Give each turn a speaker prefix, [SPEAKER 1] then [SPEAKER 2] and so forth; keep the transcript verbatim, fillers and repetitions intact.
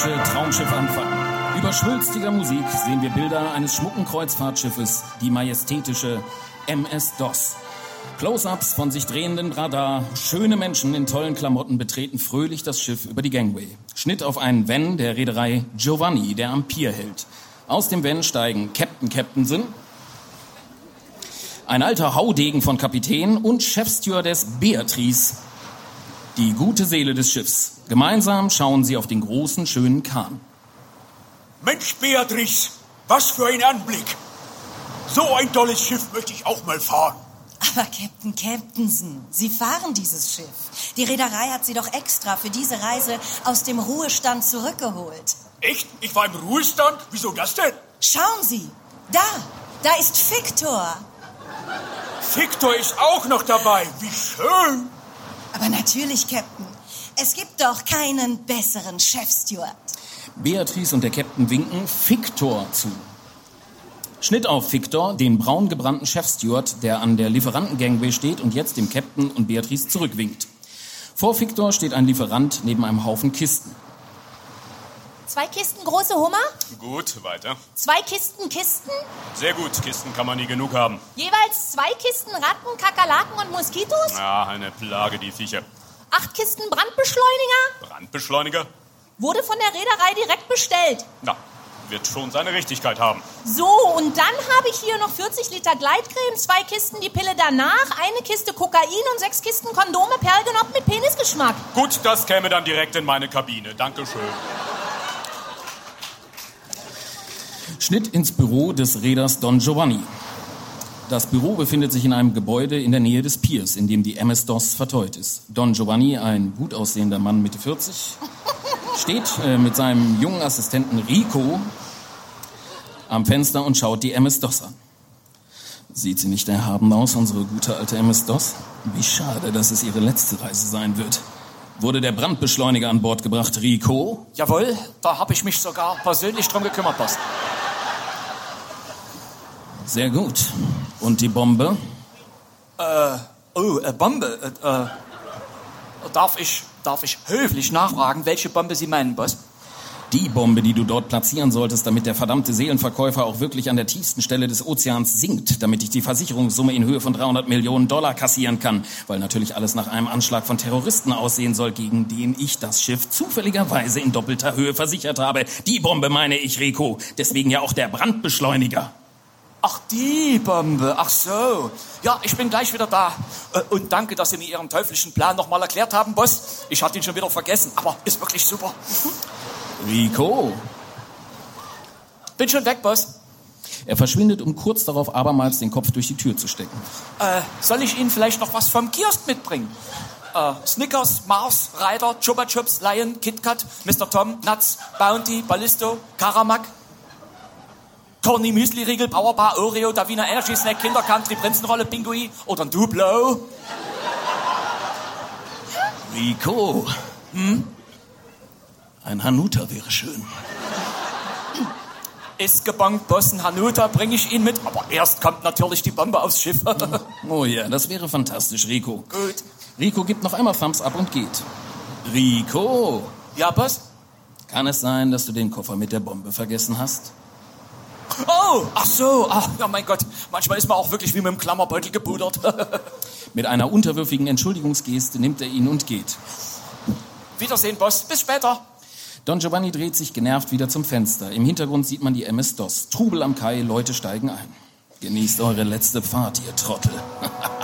[SPEAKER 1] majestätische Traumschiff anfangen. Über schwülstiger Musik sehen wir Bilder eines schmucken Kreuzfahrtschiffes, die majestätische M S DOS. Close-ups von sich drehenden Radar, schöne Menschen in tollen Klamotten betreten fröhlich das Schiff über die Gangway. Schnitt auf einen Van der Reederei Giovanni, der am Pier hält. Aus dem Van steigen Captain Captainson, ein alter Haudegen von Kapitän und Chefstewardess Beatrice, die gute Seele des Schiffs. Gemeinsam schauen sie auf den großen, schönen Kahn.
[SPEAKER 2] Mensch, Beatrice, was für ein Anblick. So ein tolles Schiff möchte ich auch mal fahren.
[SPEAKER 3] Aber Captain Captainson, Sie fahren dieses Schiff. Die Reederei hat Sie doch extra für diese Reise aus dem Ruhestand zurückgeholt.
[SPEAKER 2] Echt? Ich war im Ruhestand? Wieso das denn?
[SPEAKER 3] Schauen Sie, da, da ist Victor.
[SPEAKER 2] Victor ist auch noch dabei. Wie schön.
[SPEAKER 3] Aber natürlich, Captain. Es gibt doch keinen besseren Chefsteward.
[SPEAKER 1] Beatrice und der Captain winken Victor zu. Schnitt auf Victor, den braun gebrannten Chefsteward, der an der Lieferantengangway steht und jetzt dem Captain und Beatrice zurückwinkt. Vor Victor steht ein Lieferant neben einem Haufen Kisten.
[SPEAKER 4] Zwei Kisten große Hummer?
[SPEAKER 5] Gut, weiter.
[SPEAKER 4] Zwei Kisten Kisten?
[SPEAKER 5] Sehr gut, Kisten kann man nie genug haben.
[SPEAKER 4] Jeweils zwei Kisten Ratten, Kakerlaken und Moskitos?
[SPEAKER 5] Ja, eine Plage, die Viecher.
[SPEAKER 4] Acht Kisten Brandbeschleuniger?
[SPEAKER 5] Brandbeschleuniger?
[SPEAKER 4] Wurde von der Reederei direkt bestellt.
[SPEAKER 5] Na, wird schon seine Richtigkeit haben.
[SPEAKER 4] So, und dann habe ich hier noch vierzig Liter Gleitcreme, zwei Kisten die Pille danach, eine Kiste Kokain und sechs Kisten Kondome Perlgenoppt mit Penisgeschmack.
[SPEAKER 5] Gut, das käme dann direkt in meine Kabine. Dankeschön.
[SPEAKER 1] Schnitt ins Büro des Reeders Don Giovanni. Das Büro befindet sich in einem Gebäude in der Nähe des Piers, in dem die M S DOS verteut ist. Don Giovanni, ein gut aussehender Mann Mitte vierzig, steht äh, mit seinem jungen Assistenten Rico am Fenster und schaut die M S DOS an. Sieht sie nicht erhaben aus, unsere gute alte M S DOS? Wie schade, dass es ihre letzte Reise sein wird. Wurde der Brandbeschleuniger an Bord gebracht, Rico?
[SPEAKER 6] Jawohl, da habe ich mich sogar persönlich drum gekümmert, Boss.
[SPEAKER 1] Sehr gut. Und die Bombe?
[SPEAKER 6] Äh, oh, äh, Bombe. Äh, äh, darf ich, darf ich höflich nachfragen, welche Bombe Sie meinen, Boss?
[SPEAKER 1] Die Bombe, die du dort platzieren solltest, damit der verdammte Seelenverkäufer auch wirklich an der tiefsten Stelle des Ozeans sinkt, damit ich die Versicherungssumme in Höhe von dreihundert Millionen Dollar kassieren kann, weil natürlich alles nach einem Anschlag von Terroristen aussehen soll, gegen den ich das Schiff zufälligerweise in doppelter Höhe versichert habe. Die Bombe meine ich, Rico. Deswegen ja auch der Brandbeschleuniger.
[SPEAKER 6] Ach, die Bombe. Ach so. Ja, ich bin gleich wieder da. Und danke, dass Sie mir Ihren teuflischen Plan nochmal erklärt haben, Boss. Ich hatte ihn schon wieder vergessen, aber ist wirklich super.
[SPEAKER 1] Rico.
[SPEAKER 6] Bin schon weg, Boss.
[SPEAKER 1] Er verschwindet, um kurz darauf abermals den Kopf durch die Tür zu stecken.
[SPEAKER 6] Äh, soll ich Ihnen vielleicht noch was vom Kiosk mitbringen? Äh, Snickers, Mars, Ryder, Chupa Chups, Lion, KitKat, Mister Tom, Nuts, Bounty, Ballisto, Karamak, Corny Müsli-Riegel, Powerbar, Oreo, Davina Energy Snack, Kinder Country, Prinzenrolle, Pinguin oder ein Duplo?
[SPEAKER 1] Rico.
[SPEAKER 6] Hm?
[SPEAKER 1] Ein Hanuta wäre schön.
[SPEAKER 6] Ist gebongt, Boss, ein Hanuta bringe ich Ihnen mit. Aber erst kommt natürlich die Bombe aufs Schiff.
[SPEAKER 1] Oh ja, das wäre fantastisch, Rico.
[SPEAKER 6] Gut.
[SPEAKER 1] Rico gibt noch einmal Thumbs up und geht. Rico.
[SPEAKER 6] Ja, Boss?
[SPEAKER 1] Kann es sein, dass du den Koffer mit der Bombe vergessen hast?
[SPEAKER 6] Oh, ach so. Ach, ja, mein Gott. Manchmal ist man auch wirklich wie mit dem Klammerbeutel gepudert.
[SPEAKER 1] Mit einer unterwürfigen Entschuldigungsgeste nimmt er ihn und geht.
[SPEAKER 6] Wiedersehen, Boss. Bis später.
[SPEAKER 1] Don Giovanni dreht sich genervt wieder zum Fenster. Im Hintergrund sieht man die M S DOS. Trubel am Kai, Leute steigen ein. Genießt eure letzte Fahrt, ihr Trottel.